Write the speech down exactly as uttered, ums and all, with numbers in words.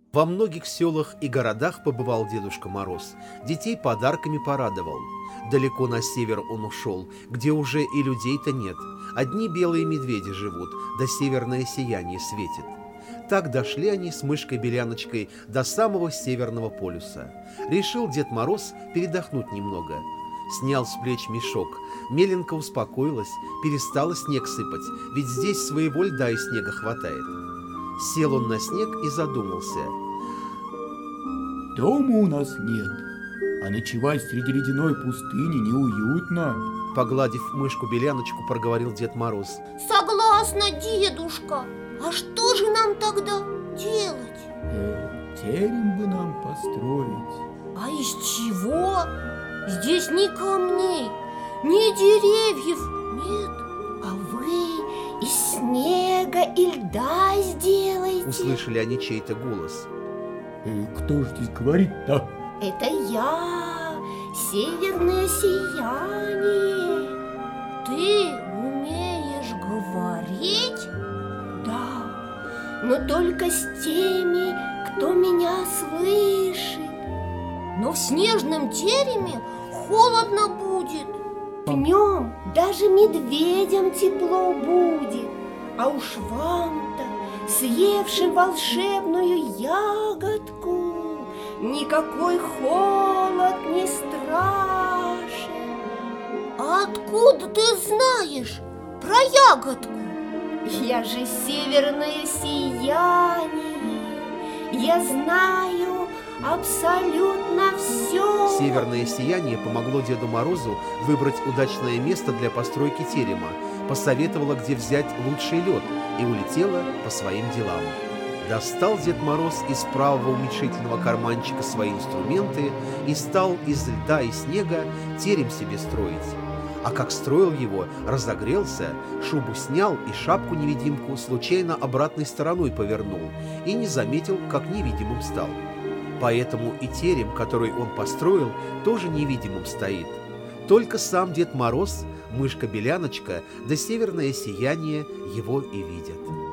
Во многих селах и городах побывал Дедушка Мороз, детей подарками порадовал. Далеко на север он ушел, где уже и людей-то нет. Одни белые медведи живут, да северное сияние светит. Так дошли они с мышкой-беляночкой до самого Северного полюса. Решил Дед Мороз передохнуть немного. Снял с плеч мешок, меленько успокоилась, перестала снег сыпать, ведь здесь своего льда и снега хватает. Сел он на снег и задумался. Дома у нас нет, а ночевать среди ледяной пустыни неуютно. Погладив мышку-беляночку, проговорил Дед Мороз. Согласна, дедушка. А что же нам тогда делать? Э, терем бы нам построить. А из чего? Здесь ни камней, ни деревьев нет. А вы из снега и льда сделаете. Услышали они чей-то голос. Э, кто же здесь говорит-то? Это я, северное сияние. Ты умеешь говорить? Да, но только с теми, кто меня слышит. Но в снежном тереме холодно будет. Днем даже медведям тепло будет. А уж вам-то, съевшим волшебную ягодку, никакой холод не страшен. А откуда ты знаешь про ягодку? Я же северное сияние. Я знаю абсолютно все. Северное сияние помогло Деду Морозу выбрать удачное место для постройки терема, посоветовало, где взять лучший лед, и улетела по своим делам. Достал Дед Мороз из правого уменьшительного карманчика свои инструменты и стал из льда и снега терем себе строить. А как строил его, разогрелся, шубу снял и шапку-невидимку случайно обратной стороной повернул и не заметил, как невидимым стал. Поэтому и терем, который он построил, тоже невидимым стоит. Только сам Дед Мороз, мышка-беляночка да северное сияние его и видят.